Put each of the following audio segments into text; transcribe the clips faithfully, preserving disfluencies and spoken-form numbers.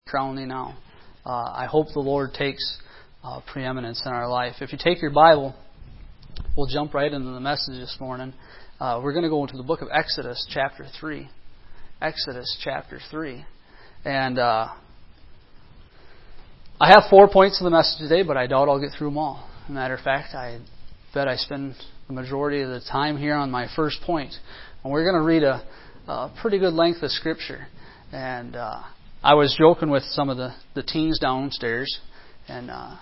crown thee now. Uh, I hope the Lord takes uh, preeminence in our life. If you take your Bible, we'll jump right into the message this morning. Uh, we're going to go into the book of Exodus, chapter three. Exodus, chapter three. And uh, I have four points of the message today, but I doubt I'll get through them all. As a matter of fact, I bet I spend the majority of the time here on my first point. And we're going to read a, a pretty good length of Scripture. And uh, I was joking with some of the, the teens downstairs, and uh,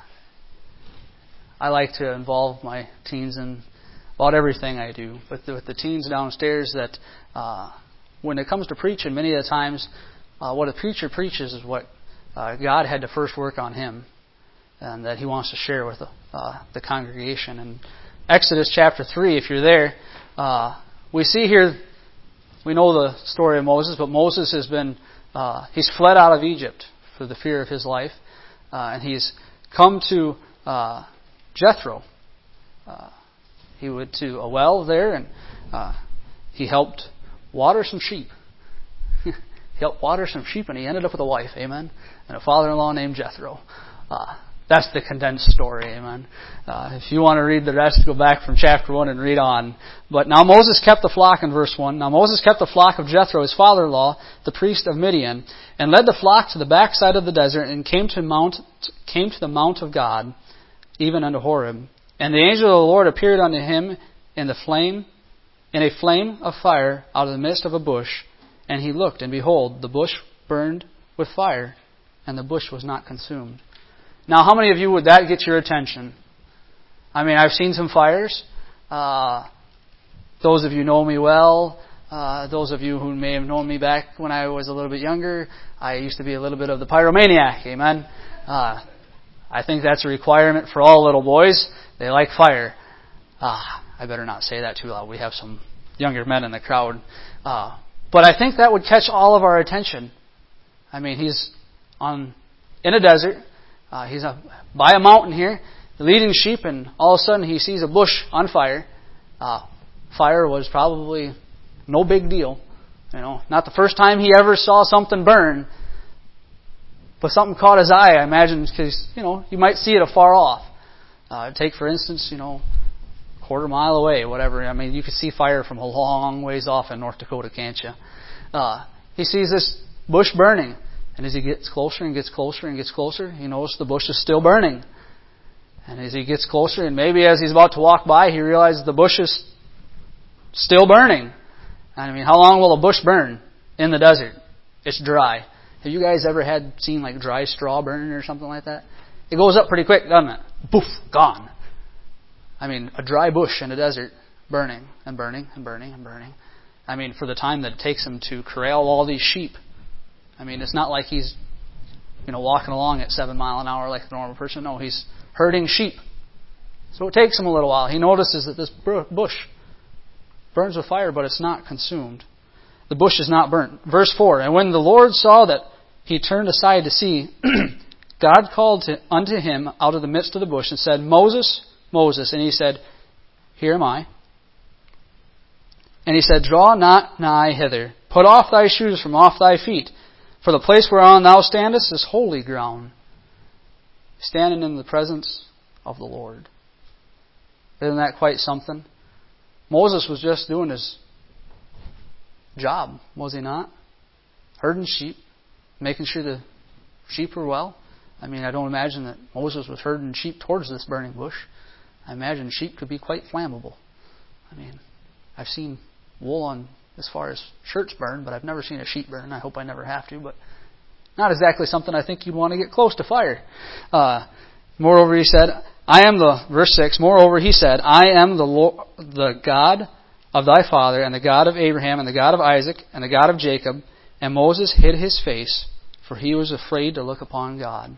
I like to involve my teens in about everything I do. But with the teens downstairs, that uh, when it comes to preaching, many of the times, uh, what a preacher preaches is what uh, God had to first work on him, and that he wants to share with uh, the congregation. And Exodus chapter three, if you're there, uh, we see here, we know the story of Moses, but Moses has been, uh, he's fled out of Egypt for the fear of his life, uh, and he's come to uh, Jethro. Uh, he went to a well there, and uh, he helped water some sheep. he helped water some sheep, and he ended up with a wife, amen, and a father-in-law named Jethro. Uh, That's the condensed story, amen. Uh, if you want to read the rest, go back from chapter one and read on. But now Moses kept the flock in verse one. Now Moses kept the flock of Jethro, his father-in-law, the priest of Midian, and led the flock to the backside of the desert, and came to mount came to the mount of God, even unto Horeb. And the angel of the Lord appeared unto him in the flame, in a flame of fire out of the midst of a bush. And he looked, and behold, the bush burned with fire, and the bush was not consumed. Now, how many of you would that get your attention? I mean, I've seen some fires. Uh, those of you know me well. Uh, those of you who may have known me back when I was a little bit younger, I used to be a little bit of the pyromaniac. Amen. Uh, I think that's a requirement for all little boys. They like fire. Ah, I better not say that too loud. We have some younger men in the crowd. Uh, but I think that would catch all of our attention. I mean, he's on in a desert. Uh, he's a, by a mountain here, leading sheep, and all of a sudden he sees a bush on fire. Uh, fire was probably no big deal. You know, not the first time he ever saw something burn, but something caught his eye, I imagine, because, you know, you might see it afar off. Uh, take, for instance, you know, a quarter mile away, whatever. I mean, you can see fire from a long ways off in North Dakota, can't you? Uh, he sees this bush burning. And as he gets closer and gets closer and gets closer, he knows the bush is still burning. And as he gets closer, and maybe as he's about to walk by, he realizes the bush is still burning. I mean, how long will a bush burn in the desert? It's dry. Have you guys ever had seen like dry straw burning or something like that? It goes up pretty quick, doesn't it? Poof, gone. I mean, a dry bush in a desert, burning and burning and burning and burning. I mean, for the time that it takes him to corral all these sheep. I mean, it's not like he's, you know, walking along at seven mile an hour like a normal person. No, he's herding sheep. So it takes him a little while. He notices that this bush burns with fire, but it's not consumed. The bush is not burnt. Verse four, and when the Lord saw that he turned aside to see, God called to, unto him out of the midst of the bush and said, Moses, Moses. And he said, Here am I. And he said, Draw not nigh hither. Put off thy shoes from off thy feet. For the place whereon thou standest is holy ground. Standing in the presence of the Lord. Isn't that quite something? Moses was just doing his job, was he not? Herding sheep, making sure the sheep were well. I mean, I don't imagine that Moses was herding sheep towards this burning bush. I imagine sheep could be quite flammable. I mean, I've seen wool on as far as shirts burn, but I've never seen a sheep burn. I hope I never have to, but not exactly something I think you'd want to get close to fire. Uh, moreover, he said, I am the, verse six, moreover, he said, I am the Lord, the God of thy father, and the God of Abraham, and the God of Isaac, and the God of Jacob. And Moses hid his face, for he was afraid to look upon God.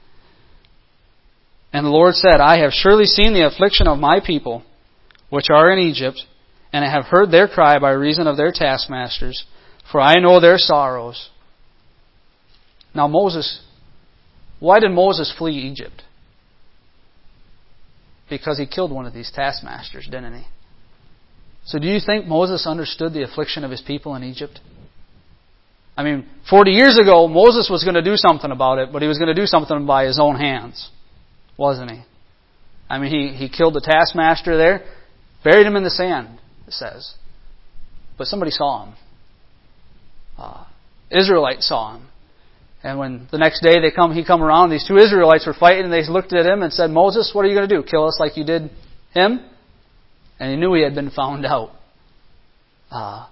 And the Lord said, I have surely seen the affliction of my people, which are in Egypt, and I have heard their cry by reason of their taskmasters, for I know their sorrows. Now Moses, why did Moses flee Egypt? Because he killed one of these taskmasters, didn't he? So do you think Moses understood the affliction of his people in Egypt? I mean, forty years ago, Moses was going to do something about it, but he was going to do something by his own hands, wasn't he? I mean, he, he killed the taskmaster there, buried him in the sand, it says. But somebody saw him. Uh, Israelites saw him. And when the next day they come, he come around, these two Israelites were fighting, and they looked at him and said, Moses, what are you going to do? Kill us like you did him? And he knew he had been found out. Uh,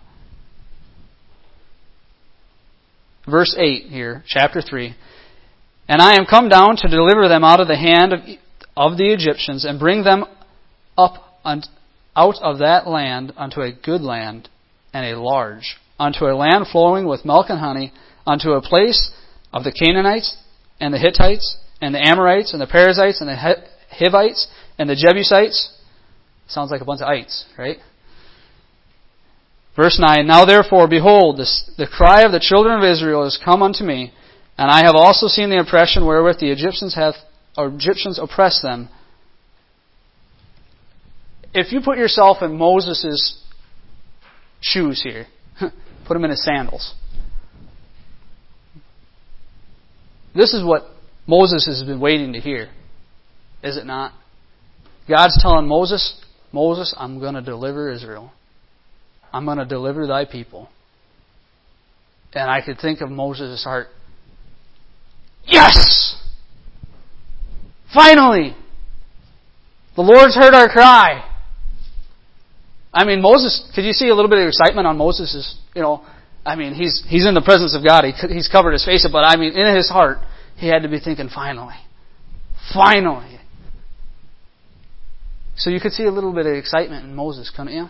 verse eight here, chapter three. And I am come down to deliver them out of the hand of, of the Egyptians, and bring them up un, out of that land unto a good land, and a large, unto a land flowing with milk and honey, unto a place of the Canaanites, and the Hittites, and the Amorites, and the Perizzites, and the Hivites, and the Jebusites. Sounds like a bunch of ites, right? Verse nine, Now therefore, behold, this, the cry of the children of Israel is come unto me, and I have also seen the oppression wherewith the Egyptians have, or Egyptians oppress them. If you put yourself in Moses' shoes here, put him in his sandals. This is what Moses has been waiting to hear, is it not? God's telling Moses, Moses, I'm going to deliver Israel. I'm going to deliver thy people. And I could think of Moses' heart. Yes! Finally! The Lord's heard our cry. I mean, Moses, could you see a little bit of excitement on Moses', you know, I mean, he's he's in the presence of God. He, he's covered his face, but I mean, in his heart, he had to be thinking, finally. Finally. So you could see a little bit of excitement in Moses, couldn't you?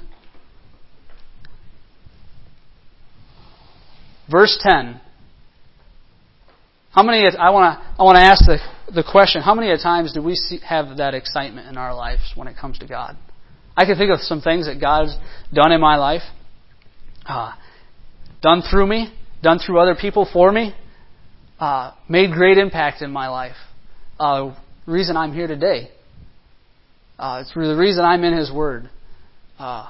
Verse ten. How many? I want to. I want to ask the the question: how many times do we see, have that excitement in our lives when it comes to God? I can think of some things that God's done in my life, uh, done through me, done through other people for me, uh, made great impact in my life. Uh, reason I'm here today. Uh, it's the reason I'm in His Word. Uh,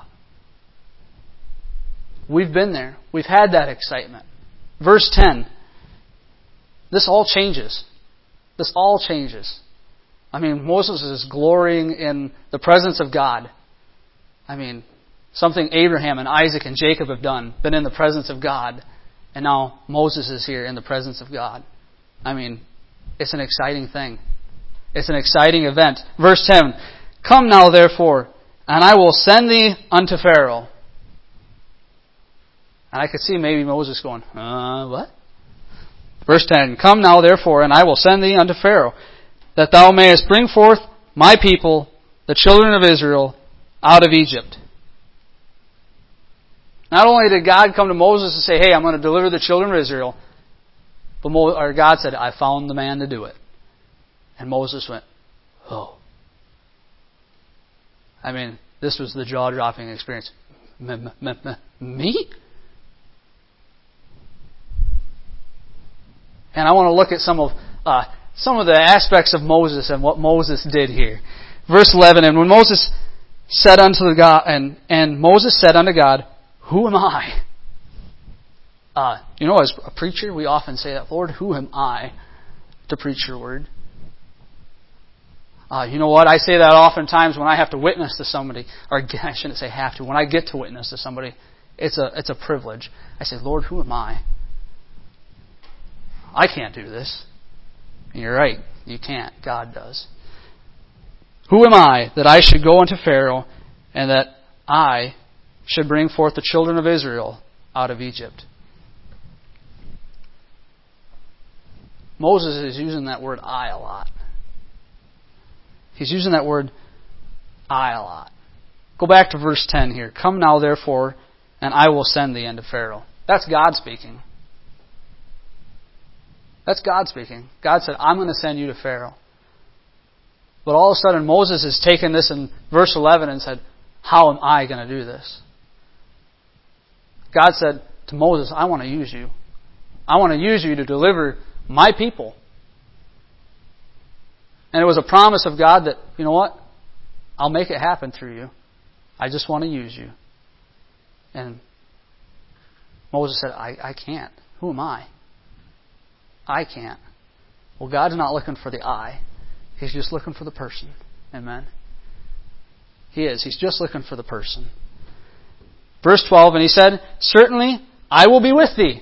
we've been there. We've had that excitement. Verse ten. This all changes. This all changes. I mean, Moses is glorying in the presence of God. I mean, something Abraham and Isaac and Jacob have done, been in the presence of God. And now Moses is here in the presence of God. I mean, it's an exciting thing. It's an exciting event. Verse ten. Come now, therefore, and I will send thee unto Pharaoh. And I could see maybe Moses going, uh, what? Verse ten. Come now, therefore, and I will send thee unto Pharaoh, that thou mayest bring forth my people, the children of Israel, out of Egypt. Not only did God come to Moses and say, hey, I'm going to deliver the children of Israel, but Mo- or God said, I found the man to do it. And Moses went, oh. I mean, this was the jaw-dropping experience. M- m- m- me? And I want to look at some of uh, some of the aspects of Moses and what Moses did here. Verse eleven, and when Moses said unto the God, and, and Moses said unto God, who am I? Uh, you know, as a preacher, we often say that, Lord, who am I to preach your word? Uh, you know what? I say that oftentimes when I have to witness to somebody, or I shouldn't say have to, when I get to witness to somebody, it's a it's a privilege. I say, Lord, who am I? I can't do this. And you're right, you can't. God does. Who am I that I should go unto Pharaoh, and that I should bring forth the children of Israel out of Egypt? Moses is using that word I a lot. He's using that word I a lot. Go back to verse ten here. Come now, therefore, and I will send thee unto Pharaoh. That's God speaking. That's God speaking. God said, I'm going to send you to Pharaoh. But all of a sudden, Moses has taken this in verse eleven and said, how am I going to do this? God said to Moses, I want to use you. I want to use you to deliver my people. And it was a promise of God that, you know what? I'll make it happen through you. I just want to use you. And Moses said, I, I can't. Who am I? I can't. Well, God's not looking for the I. He's just looking for the person. Amen? He is. He's just looking for the person. Verse twelve, and he said, certainly I will be with thee.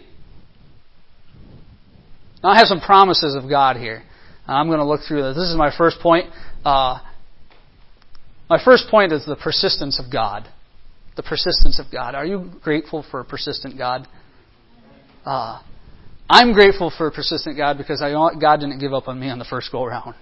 Now I have some promises of God here. I'm going to look through this. This is my first point. Uh, my first point is the persistence of God. The persistence of God. Are you grateful for a persistent God? Uh, I'm grateful for a persistent God because I God didn't give up on me on the first go around.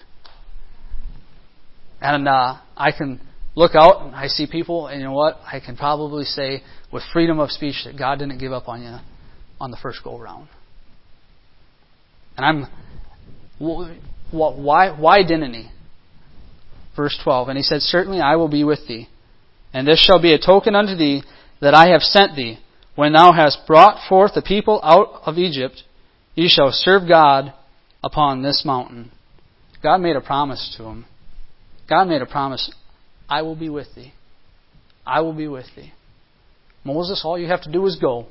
And uh, I can look out and I see people, and you know what? I can probably say with freedom of speech that God didn't give up on you on the first go around. And I'm, why, why didn't He? Verse twelve, and He said, certainly I will be with thee, and this shall be a token unto thee that I have sent thee. When thou hast brought forth the people out of Egypt, ye shall serve God upon this mountain. God made a promise to him. God made a promise. I will be with thee. I will be with thee. Moses, all you have to do is go.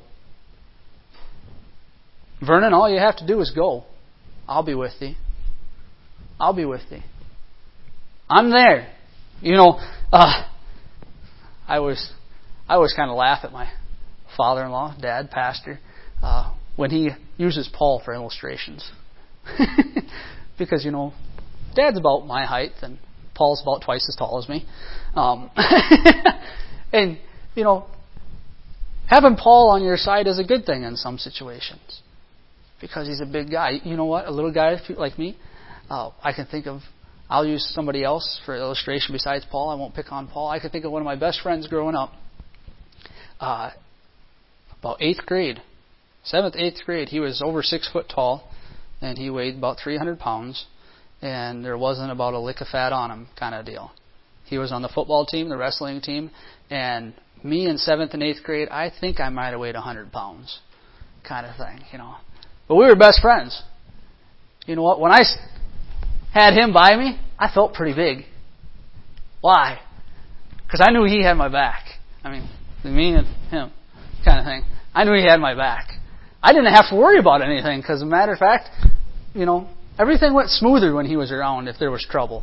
Vernon, all you have to do is go. I'll be with thee. I'll be with thee. I'm there. You know, uh, I always, I always kind of laugh at my father-in-law, dad, pastor, uh, when he uses Paul for illustrations. Because, you know, Dad's about my height and Paul's about twice as tall as me. Um, and, you know, having Paul on your side is a good thing in some situations. Because he's a big guy. You know what? A little guy like me, uh, I can think of, I'll use somebody else for illustration besides Paul. I won't pick on Paul. I can think of one of my best friends growing up. Uh, about eighth grade. Seventh, eighth grade. He was over six foot tall. And he weighed about three hundred pounds. And there wasn't about a lick of fat on him kind of deal. He was on the football team, the wrestling team. And me in seventh and eighth grade, I think I might have weighed one hundred pounds. Kind of thing, you know. But we were best friends. You know what? When I had him by me, I felt pretty big. Why? Because I knew he had my back. I mean, me and him kind of thing. I knew he had my back. I didn't have to worry about anything because, as a matter of fact, you know, everything went smoother when he was around if there was trouble.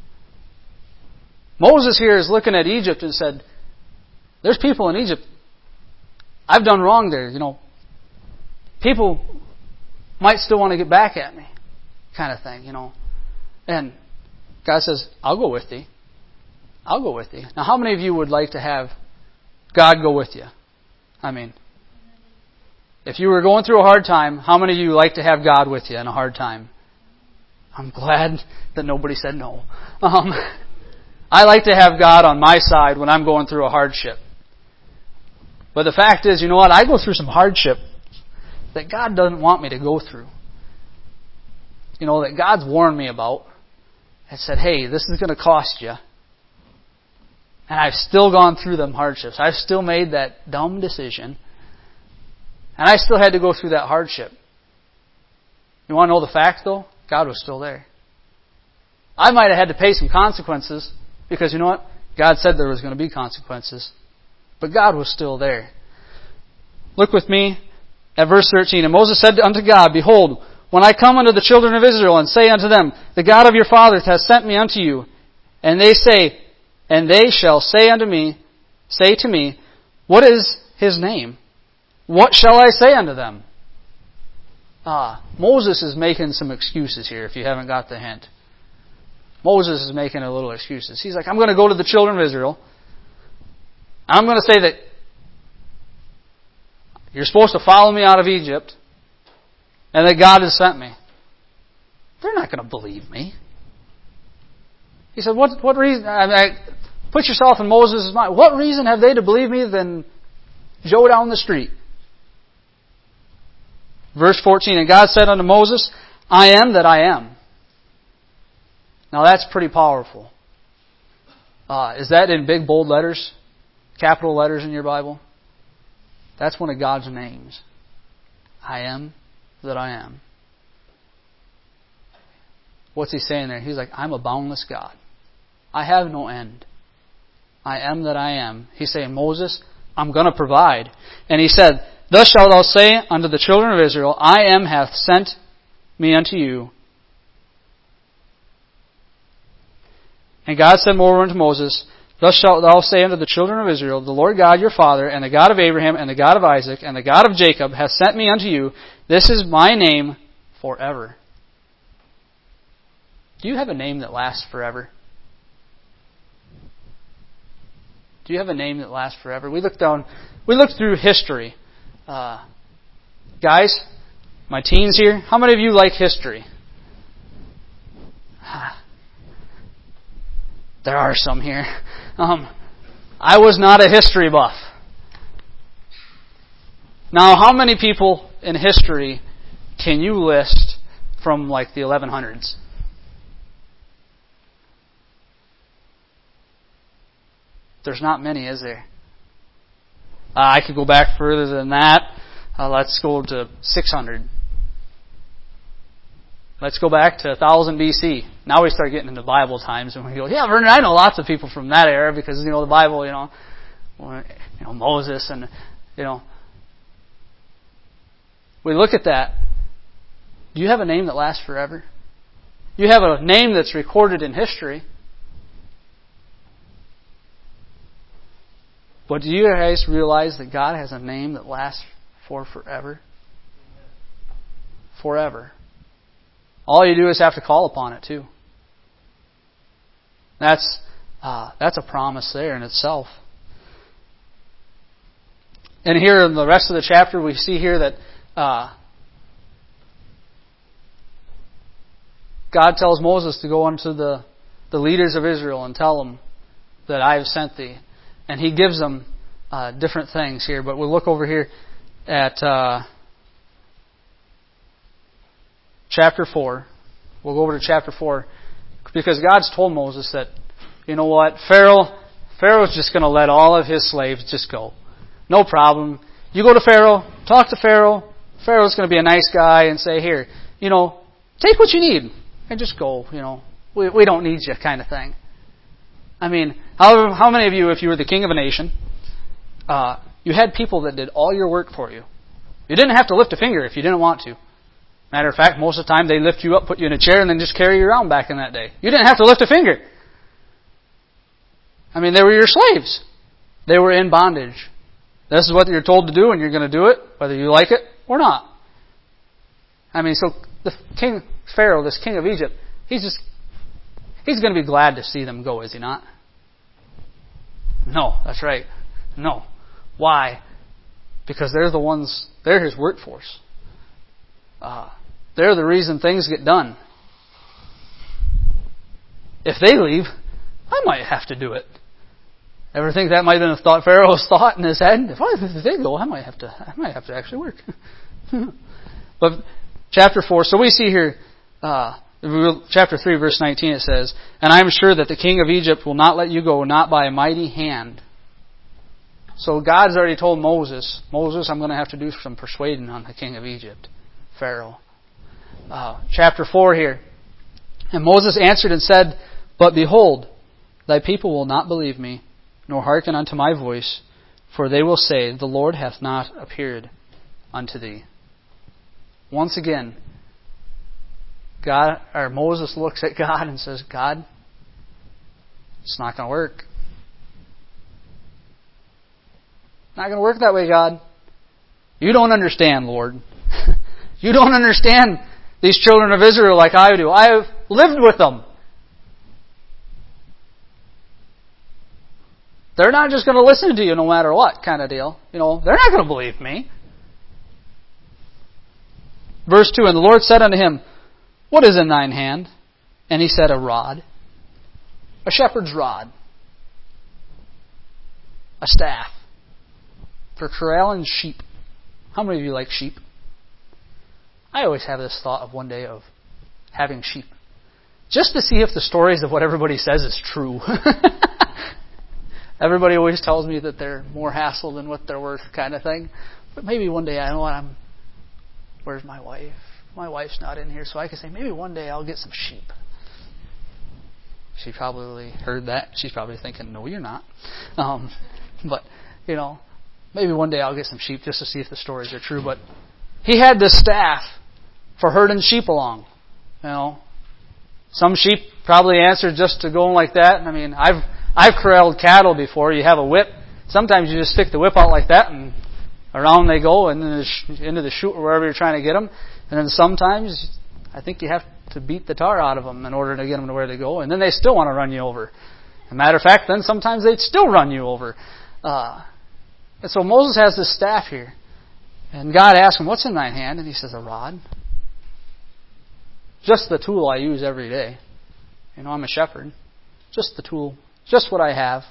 Moses here is looking at Egypt and said, there's people in Egypt. I've done wrong there. You know, people might still want to get back at me kind of thing, you know. And God says, I'll go with thee. I'll go with thee. Now, how many of you would like to have God go with you? I mean, if you were going through a hard time, how many of you like to have God with you in a hard time? I'm glad that nobody said no. Um, I like to have God on my side when I'm going through a hardship. But the fact is, you know what? I go through some hardship that God doesn't want me to go through. You know, that God's warned me about and said, hey, this is going to cost you. And I've still gone through them hardships. I've still made that dumb decision. And I still had to go through that hardship. You want to know the fact, though? God was still there. I might have had to pay some consequences because, you know what? God said there was going to be consequences. But God was still there. Look with me at verse thirteen. And Moses said unto God, behold, when I come unto the children of Israel and say unto them, the God of your fathers hath sent me unto you, and they say, and they shall say unto me, say to me, what is his name? What shall I say unto them? Ah, Moses is making some excuses here, if you haven't got the hint. Moses is making a little excuses. He's like, I'm going to go to the children of Israel. I'm going to say that you're supposed to follow me out of Egypt, and that God has sent me. They're not going to believe me. He said, what, what reason? I mean, I, put yourself in Moses' mind. What reason have they to believe me than Joe down the street? Verse fourteen, and God said unto Moses, I am that I am. Now that's pretty powerful. Uh, is that in big bold letters? Capital letters in your Bible? That's one of God's names. I am that I am. What's he saying there? He's like, I'm a boundless God. I have no end. I am that I am. He's saying, Moses, I'm going to provide. And he said, Thus shalt thou say unto the children of Israel, I am hath sent me unto you. And God said moreover unto Moses, Thus shalt thou say unto the children of Israel, The Lord God your Father, and the God of Abraham, and the God of Isaac, and the God of Jacob, hath sent me unto you. This is my name forever. Do you have a name that lasts forever? Do you have a name that lasts forever? We look down, we look through history. Uh, guys, my teens here, how many of you like history? There are some here. Um, I was not a history buff. Now, how many people in history can you list from like the eleven hundreds? There's not many, is there? Uh, I could go back further than that. Uh, let's go to six hundred. Let's go back to one thousand B C. Now we start getting into Bible times, and we go, yeah, Vernon, I know lots of people from that era because, you know, the Bible, you know, you know, Moses and, you know. We look at that. Do you have a name that lasts forever? You have a name that's recorded in history. But do you guys realize that God has a name that lasts for forever? Forever. All you do is have to call upon it too. That's uh, that's a promise there in itself. And here in the rest of the chapter, we see here that uh, God tells Moses to go unto the, the leaders of Israel and tell them that I have sent thee. And he gives them uh, different things here. But we'll look over here at uh, chapter four. We'll go over to chapter four. Because God's told Moses that, you know what, Pharaoh, Pharaoh's just going to let all of his slaves just go. No problem. You go to Pharaoh, talk to Pharaoh. Pharaoh's going to be a nice guy and say, here, you know, take what you need and just go, you know. We, we don't need you kind of thing. I mean, how, how many of you, if you were the king of a nation, uh, you had people that did all your work for you? You didn't have to lift a finger if you didn't want to. Matter of fact, most of the time they lift you up, put you in a chair, and then just carry you around back in that day. You didn't have to lift a finger. I mean, they were your slaves. They were in bondage. This is what you're told to do, and you're going to do it, whether you like it or not. I mean, so the king, Pharaoh, this king of Egypt, he's just, he's going to be glad to see them go, is he not? No, that's right. No. Why? Because they're the ones, they're his workforce. Uh, they're the reason things get done. If they leave, I might have to do it. Ever think that might have been a thought Pharaoh's thought in his head? If, I, if they go, I might have to. I might have to actually work. But chapter four. So we see here, uh, chapter three, verse nineteen. It says, "And I am sure that the king of Egypt will not let you go, not by a mighty hand." So God's already told Moses, Moses, I'm going to have to do some persuading on the king of Egypt, Pharaoh. Uh, chapter four here. And Moses answered and said, "But behold, thy people will not believe me, nor hearken unto my voice, for they will say, The Lord hath not appeared unto thee." Once again, God or Moses looks at God and says, God, it's not going to work. Not going to work that way, God. You don't understand, Lord. You don't understand these children of Israel like I do. I have lived with them. They're not just going to listen to you no matter what kind of deal. You know, they're not going to believe me. Verse two, "And the Lord said unto him, What is in thine hand? And he said, A rod, a shepherd's rod, a staff, for corralling sheep." How many of you like sheep? I always have this thought of one day of having sheep, just to see if the stories of what everybody says is true. Everybody always tells me that they're more hassle than what they're worth, kind of thing. But maybe one day, I know what I'm. Where's my wife? My wife's not in here, so I can say maybe one day I'll get some sheep. She probably heard that. She's probably thinking, "No, you're not." Um, but you know, Maybe one day I'll get some sheep just to see if the stories are true. But he had this staff for herding sheep along. You know, some sheep probably answered just to going like that. I mean, I've I've corralled cattle before. You have a whip. Sometimes you just stick the whip out like that, and around they go, and then into the chute or wherever you're trying to get them. And then sometimes I think you have to beat the tar out of them in order to get them to where they go. And then they still want to run you over. As a matter of fact, then sometimes they'd still run you over. Uh, and so Moses has this staff here. And God asks him, what's in thine hand? And he says, a rod. Just the tool I use every day. You know, I'm a shepherd. Just the tool. Just what I have.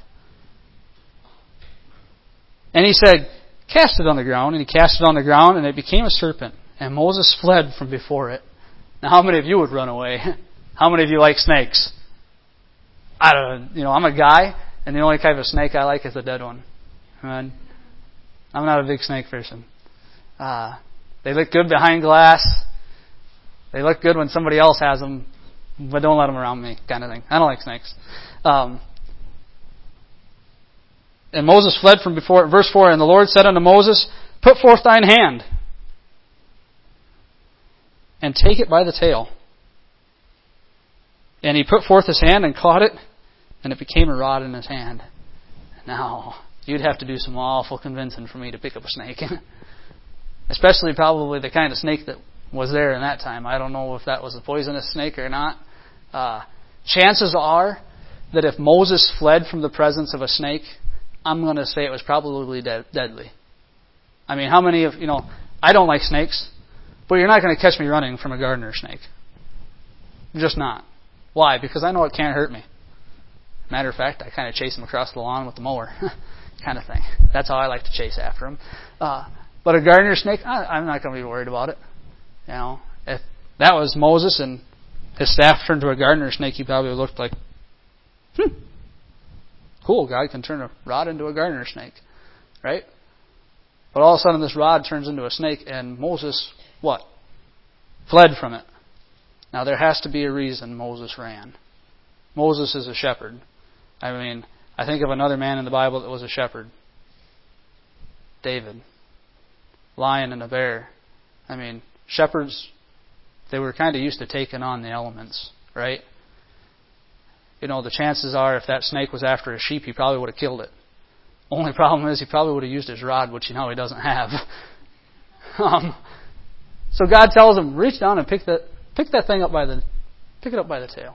And he said, cast it on the ground. And he cast it on the ground, and it became a serpent. And Moses fled from before it. Now, how many of you would run away? How many of you like snakes? I don't. You know, I'm a guy, and the only type of snake I like is a dead one. And I'm not a big snake person. Uh, they look good behind glass. They look good when somebody else has them, but don't let them around me, kind of thing. I don't like snakes. Um, and Moses fled from before it. Verse four, and the Lord said unto Moses, put forth thine hand, and take it by the tail. And he put forth his hand and caught it, and it became a rod in his hand. Now, you'd have to do some awful convincing for me to pick up a snake. Especially probably the kind of snake that was there in that time. I don't know if that was a poisonous snake or not. Uh, chances are that if Moses fled from the presence of a snake, I'm going to say it was probably de- deadly. I mean, how many of, you know, I don't like snakes, but you're not going to catch me running from a gardener snake. I'm just not. Why? Because I know it can't hurt me. Matter of fact, I kind of chase them across the lawn with the mower, kind of thing. That's how I like to chase after them. Uh, but a gardener snake, I, I'm not going to be worried about it. You know, if that was Moses and his staff turned to a gardener snake, he probably looked like, hmm, cool, God can turn a rod into a gardener snake, right? But all of a sudden this rod turns into a snake, and Moses, what? Fled from it. Now there has to be a reason Moses ran. Moses is a shepherd. I mean, I think of another man in the Bible that was a shepherd. David. Lion and a bear. I mean, shepherds, they were kind of used to taking on the elements, right? You know, the chances are if that snake was after a sheep, he probably would have killed it. Only problem is he probably would have used his rod, which you know he doesn't have. um, so God tells him, reach down and pick that pick that thing up by the pick it up by the tail.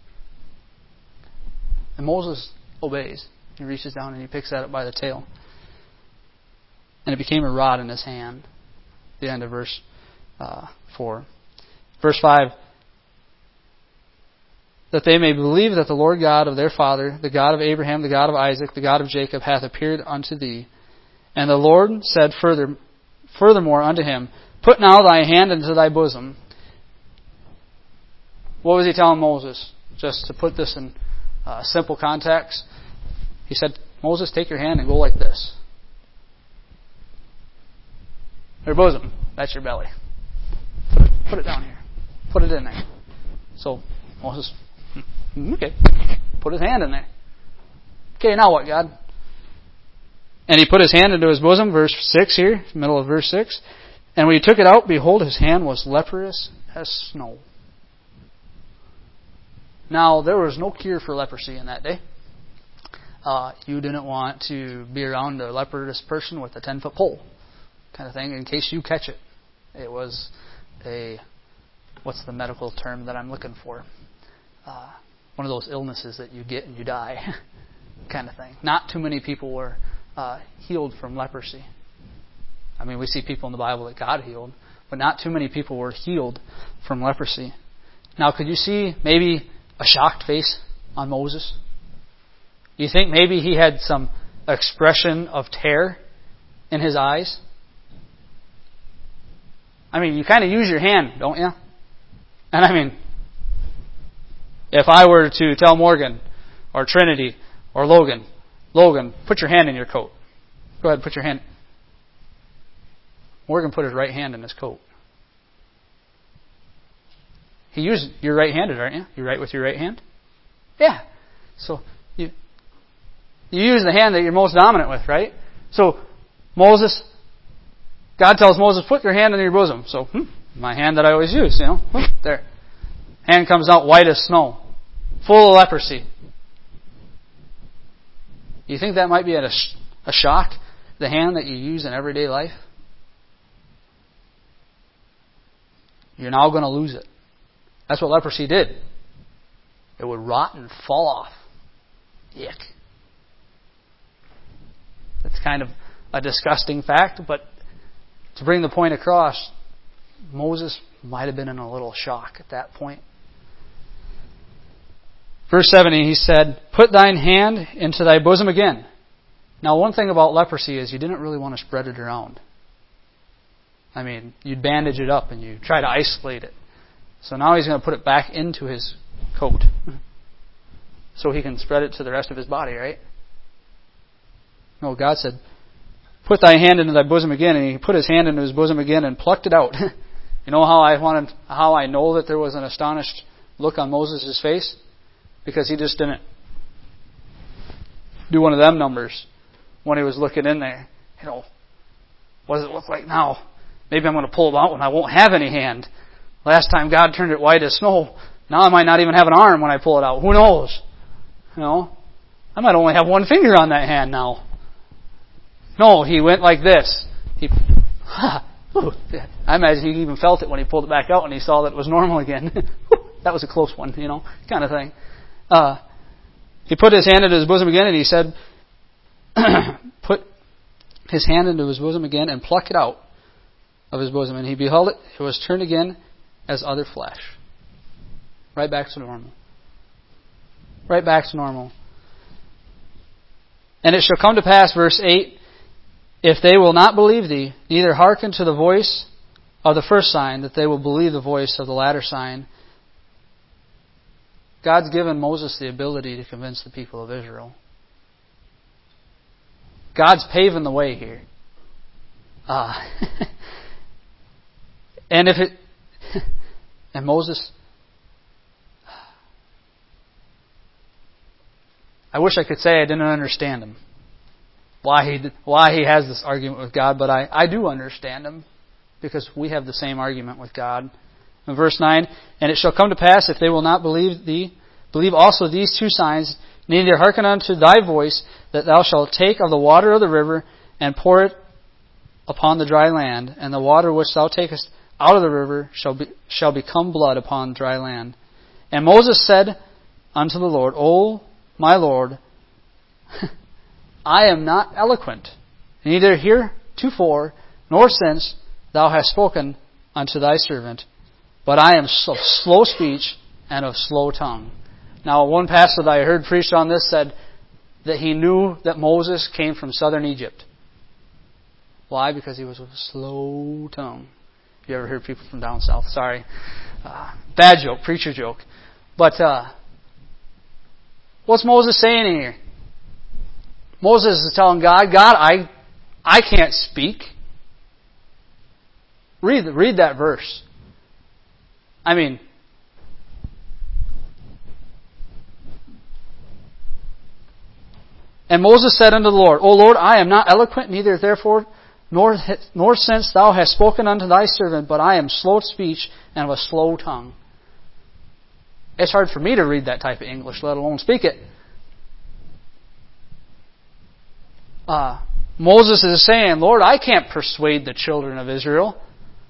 And Moses obeys. He reaches down and he picks that up by the tail. And it became a rod in his hand. The end of verse uh, four. Verse five. That they may believe that the Lord God of their father, the God of Abraham, the God of Isaac, the God of Jacob, hath appeared unto thee. And the Lord said further, furthermore unto him, put now thy hand into thy bosom. What was he telling Moses? Just to put this in uh, simple context. He said, Moses, take your hand and go like this. Your bosom. That's your belly. Put it, put it down here. Put it in there. So Moses, okay, put his hand in there. Okay, now what, God? And he put his hand into his bosom, verse six here, middle of verse six. And when he took it out, behold, his hand was leprous as snow. Now, there was no cure for leprosy in that day. Uh, you didn't want to be around a leprous person with a ten-foot pole kind of thing in case you catch it. It was a, what's the medical term that I'm looking for? Uh, one of those illnesses that you get and you die kind of thing. Not too many people were uh, healed from leprosy. I mean, we see people in the Bible that God healed, but not too many people were healed from leprosy. Now, could you see maybe a shocked face on Moses? You think maybe he had some expression of terror in his eyes? I mean, you kind of use your hand, don't you? And I mean, if I were to tell Morgan or Trinity or Logan, Logan, put your hand in your coat. Go ahead, put your hand. Morgan put his right hand in his coat. He used, you're right-handed, aren't you? You write with your right hand? Yeah. So you you use the hand that you're most dominant with, right? So Moses, God tells Moses, put your hand in your bosom. So, hmm, my hand that I always use, you know, hmm, there. Hand comes out white as snow, full of leprosy. You think that might be a, a shock, the hand that you use in everyday life? You're now going to lose it. That's what leprosy did. It would rot and fall off. Yuck. That's kind of a disgusting fact, but to bring the point across, Moses might have been in a little shock at that point. Verse seventy, he said, put thine hand into thy bosom again. Now, one thing about leprosy is you didn't really want to spread it around. I mean, you'd bandage it up and you try to isolate it. So now he's going to put it back into his coat so he can spread it to the rest of his body, right? No, God said, put thy hand into thy bosom again, and he put his hand into his bosom again and plucked it out. You know how I wanted, how I know that there was an astonished look on Moses' face? Because he just didn't do one of them numbers when he was looking in there. You know, what does it look like now? Maybe I'm going to pull it out when I won't have any hand. Last time God turned it white as snow. Now I might not even have an arm when I pull it out. Who knows? You know, I might only have one finger on that hand now. No, he went like this. He, I imagine he even felt it when he pulled it back out and he saw that it was normal again. That was a close one, you know, kind of thing. Uh, he put his hand into his bosom again and he said, put his hand into his bosom again and pluck it out of his bosom. And he beheld it. It was turned again as other flesh. Right back to normal. Right back to normal. And it shall come to pass, verse eight, if they will not believe thee, neither hearken to the voice of the first sign, that they will believe the voice of the latter sign. God's given Moses the ability to convince the people of Israel. God's paving the way here. Uh, and if it... And Moses... I wish I could say I didn't understand him. Why he why he has this argument with God, but I, I do understand him, because we have the same argument with God. In verse nine, and it shall come to pass, if they will not believe thee, believe also these two signs, neither hearken unto thy voice, that thou shalt take of the water of the river, and pour it upon the dry land, and the water which thou takest out of the river shall be, shall become blood upon dry land. And Moses said unto the Lord, O my Lord, I am not eloquent, neither heretofore nor since thou hast spoken unto thy servant, but I am of slow speech and of slow tongue. Now, one pastor that I heard preach on this said that he knew that Moses came from southern Egypt. Why? Because he was with a slow tongue. You ever heard people from down south? Sorry. Uh, bad joke, preacher joke. But uh, what's Moses saying here? Moses is telling God, God, I I can't speak. Read, read that verse. I mean, and Moses said unto the Lord, O Lord, I am not eloquent, neither therefore, nor nor since thou hast spoken unto thy servant, but I am slow of speech and of a slow tongue. It's hard for me to read that type of English, let alone speak it. Uh, Moses is saying, Lord, I can't persuade the children of Israel.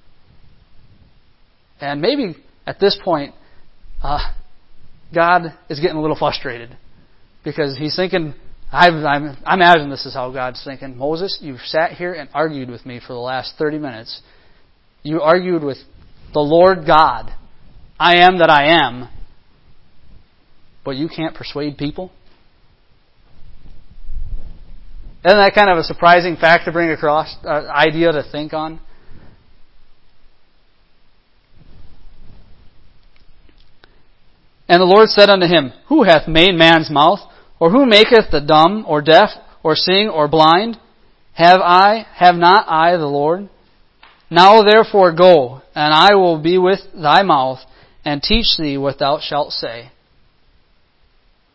And maybe at this point, uh, God is getting a little frustrated, because he's thinking, I've, I'm, I imagine this is how God's thinking. Moses, you've sat here and argued with me for the last thirty minutes. You argued with the Lord God. I am that I am. But you can't persuade people? Isn't that kind of a surprising fact to bring across, uh, idea to think on? And the Lord said unto him, Who hath made man's mouth? Or who maketh the dumb, or deaf, or seeing, or blind? Have I, have not I the Lord? Now therefore go, and I will be with thy mouth, and teach thee what thou shalt say.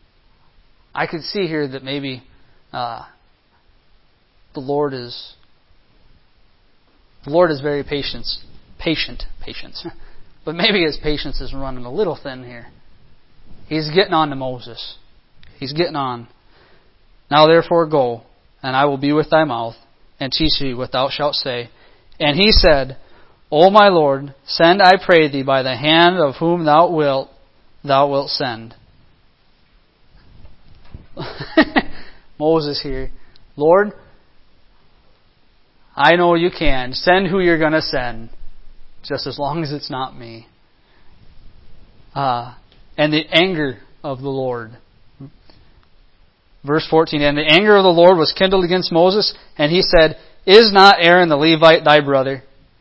I could see here that maybe uh, the Lord is The Lord is very patient, patient, patience. But maybe His patience is running a little thin here. He's getting on to Moses. He's getting on. Now therefore go, and I will be with thy mouth, and teach thee what thou shalt say. And he said, O my Lord, send, I pray thee, by the hand of whom thou wilt, thou wilt send. Moses here. Lord, I know you can. Send who you're going to send, just as long as it's not me. Uh, and the anger of the Lord. Verse fourteen, and the anger of the Lord was kindled against Moses, and he said, Is not Aaron the Levite thy brother?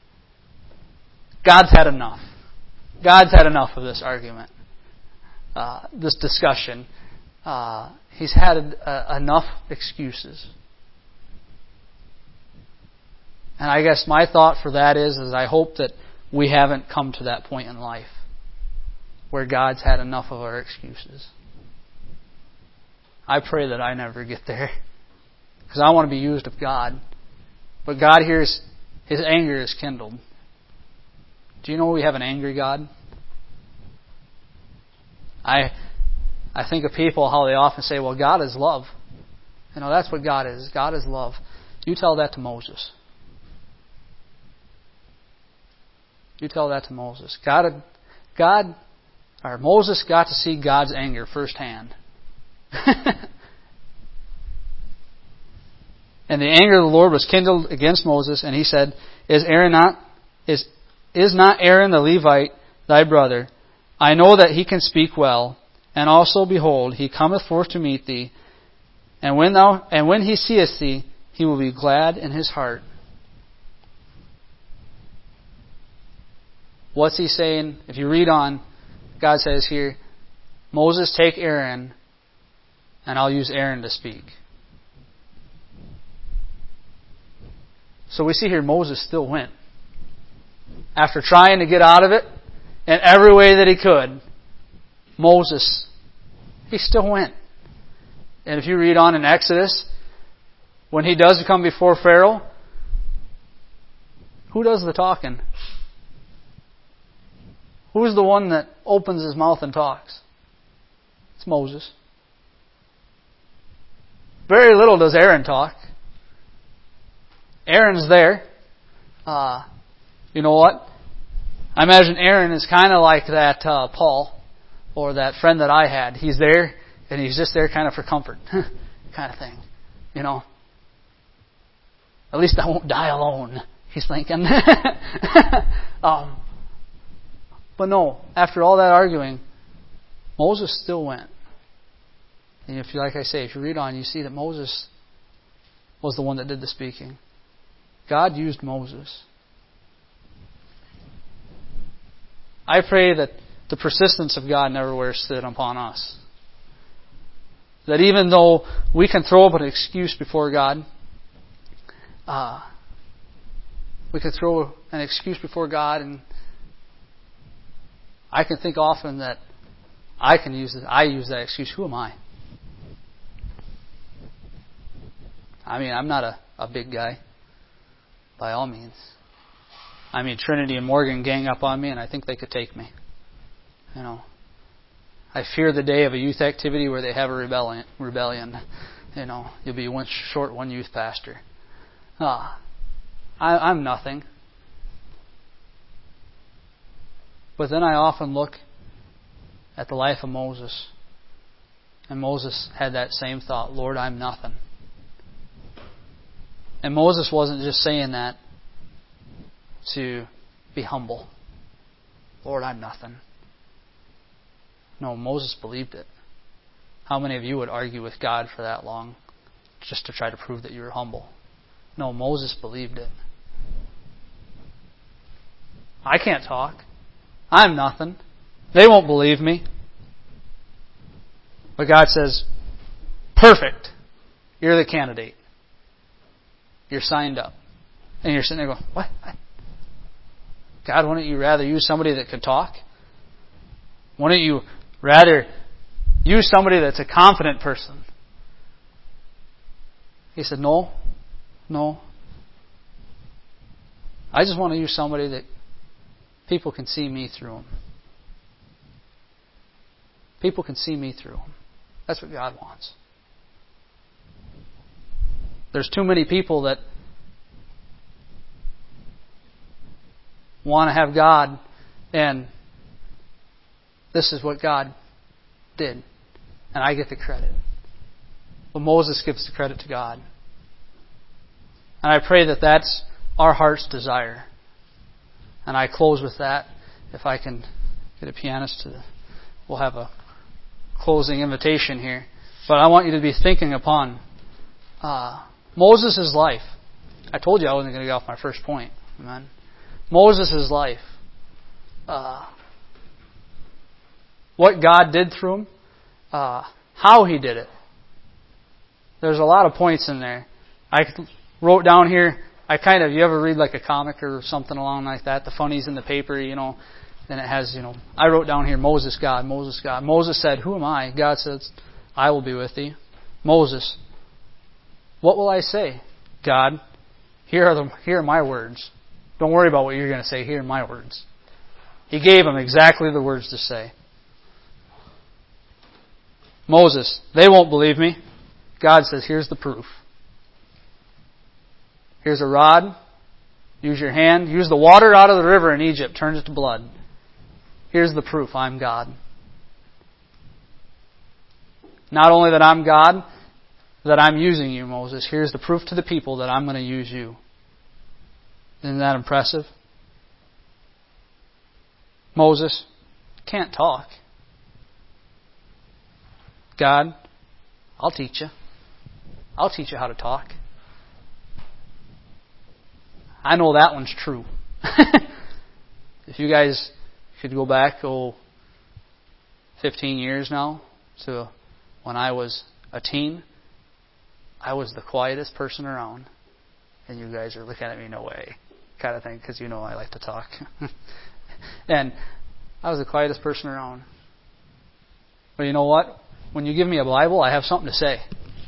God's had enough. God's had enough of this argument, uh, this discussion. Uh, he's had uh, enough excuses. And I guess my thought for that is, is I hope that we haven't come to that point in life where God's had enough of our excuses. I pray that I never get there, because I want to be used of God. But God hears His anger is kindled. Do you know we have an angry God? I I think of people how they often say, well, God is love. You know, that's what God is. God is love. You tell that to Moses. You tell that to Moses. God, God, or Moses got to see God's anger firsthand. And the anger of the Lord was kindled against Moses, and he said, Is Aaron not is is not Aaron the Levite thy brother? I know that he can speak well, and also behold, he cometh forth to meet thee, and when thou and when he seeth thee, he will be glad in his heart. What's he saying? If you read on, God says here, Moses, take Aaron, and I'll use Aaron to speak. So we see here Moses still went. After trying to get out of it in every way that he could, Moses, he still went. And if you read on in Exodus, when he does come before Pharaoh, who does the talking? Who's the one that opens his mouth and talks? It's Moses. Very little does Aaron talk. Aaron's there. Uh, you know what? I imagine Aaron is kind of like that uh, Paul, or that friend that I had. He's there, and he's just there kind of for comfort, kind of thing. You know, at least I won't die alone, he's thinking. um, but no, after all that arguing, Moses still went. And if you, like I say, if you read on, you see that Moses was the one that did the speaking. God used Moses. I pray that the persistence of God never wears thin upon us. That even though we can throw up an excuse before God, uh, we can throw an excuse before God, and I can think often that I can use it. I use that excuse. Who am I? I mean, I'm not a, a big guy, by all means. I mean, Trinity and Morgan gang up on me, and I think they could take me. You know, I fear the day of a youth activity where they have a rebellion. Rebellion, you know, you'll be one short one youth pastor. Ah, I, I'm nothing. But then I often look at the life of Moses, and Moses had that same thought: Lord, I'm nothing. And Moses wasn't just saying that to be humble. Lord, I'm nothing. No, Moses believed it. How many of you would argue with God for that long just to try to prove that you were humble? No, Moses believed it. I can't talk. I'm nothing. They won't believe me. But God says, perfect. You're the candidate. You're signed up. And you're sitting there going, what? God, wouldn't you rather use somebody that could talk? Wouldn't you rather use somebody that's a confident person? He said, no, no. I just want to use somebody that people can see me through them. People can see me through them. That's what God wants. There's too many people that want to have God, and this is what God did, and I get the credit. But Moses gives the credit to God. And I pray that that's our heart's desire. And I close with that. If I can get a pianist to, we'll have a closing invitation here. But I want you to be thinking upon uh, Moses' life. I told you I wasn't going to get off my first point. Amen. Moses' life. Uh, what God did through him. Uh, how He did it. There's a lot of points in there. I wrote down here, I kind of, you ever read like a comic or something along like that, the funnies in the paper, you know, then it has, you know, I wrote down here, Moses, God, Moses, God. Moses said, who am I? God says, I will be with thee. Moses, what will I say? God, here are, the, here are my words. Don't worry about what you're going to say. Here are my words. He gave him exactly the words to say. Moses, they won't believe me. God says, here's the proof. Here's a rod. Use your hand. Use the water out of the river in Egypt. Turn it to blood. Here's the proof. I'm God. Not only that I'm God, that I'm using you, Moses. Here's the proof to the people that I'm going to use you. Isn't that impressive? Moses can't talk. God, I'll teach you. I'll teach you how to talk. I know that one's true. If you guys could go back, oh, fifteen years now, to when I was a teen, I was the quietest person around. And you guys are looking at me, no way, kind of thing, because you know I like to talk. And I was the quietest person around. But you know what? When you give me a Bible, I have something to say.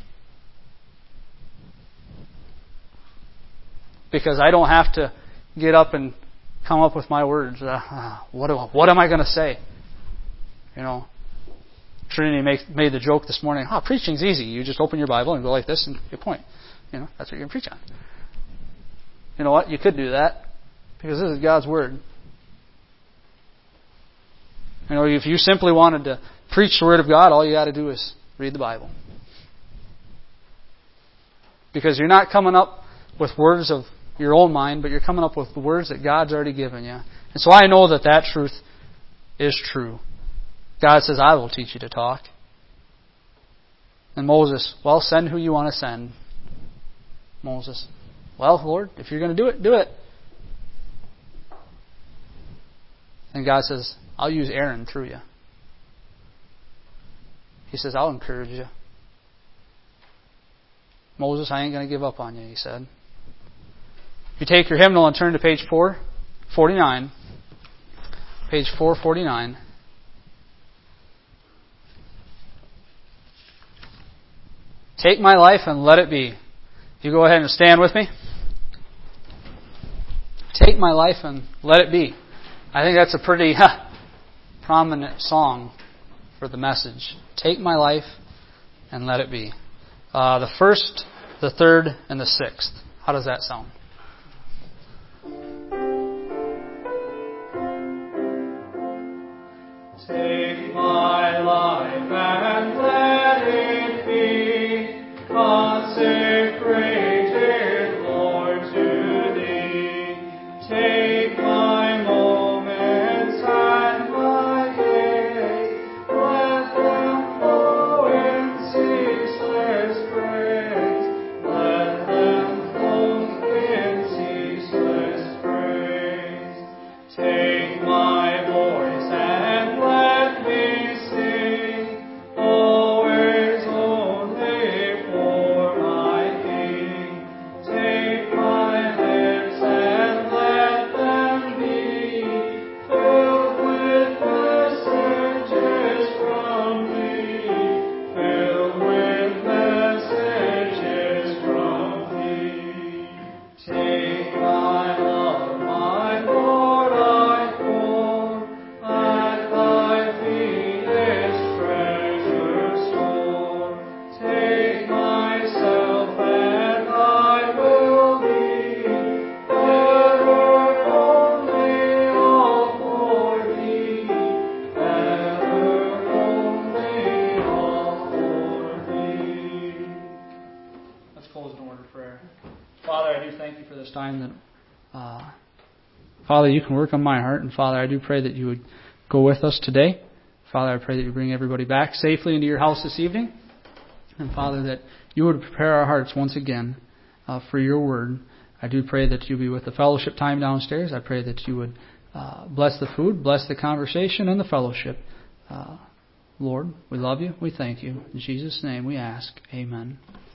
Because I don't have to get up and come up with my words. Uh, what, do I, what am I going to say? You know, Trinity make, made the joke this morning, oh, preaching's easy. You just open your Bible and go like this and you point. You know, that's what you're going to preach on. You know what? You could do that because this is God's Word. You know, if you simply wanted to preach the Word of God, all you got to do is read the Bible. Because you're not coming up with words of your own mind, but you're coming up with the words that God's already given you. And so I know that that truth is true. God says, I will teach you to talk. And Moses, well, send who you want to send. Moses, well, Lord, if you're going to do it, do it. And God says, I'll use Aaron through you. He says, I'll encourage you. Moses, I ain't going to give up on you, he said. If you take your hymnal and turn to page four forty-nine, page four forty-nine. Take my life and let it be. You go ahead and stand with me. Take my life and let it be. I think that's a pretty huh, prominent song for the message. Take my life and let it be. Uh, the first, the third, and the sixth. How does that sound? Take my life and let it be consecrated, Lord, to Thee. Take my moments and my days, let them flow in ceaseless praise. Let them flow in ceaseless praise. Take my voice and let me sing. time that, uh, Father, you can work on my heart. And Father, I do pray that you would go with us today. Father, I pray that you bring everybody back safely into your house this evening. And Father, that you would prepare our hearts once again uh, for your word. I do pray that you be with the fellowship time downstairs. I pray that you would uh, bless the food, bless the conversation and the fellowship. Uh, Lord, we love you. We thank you. In Jesus' name we ask. Amen.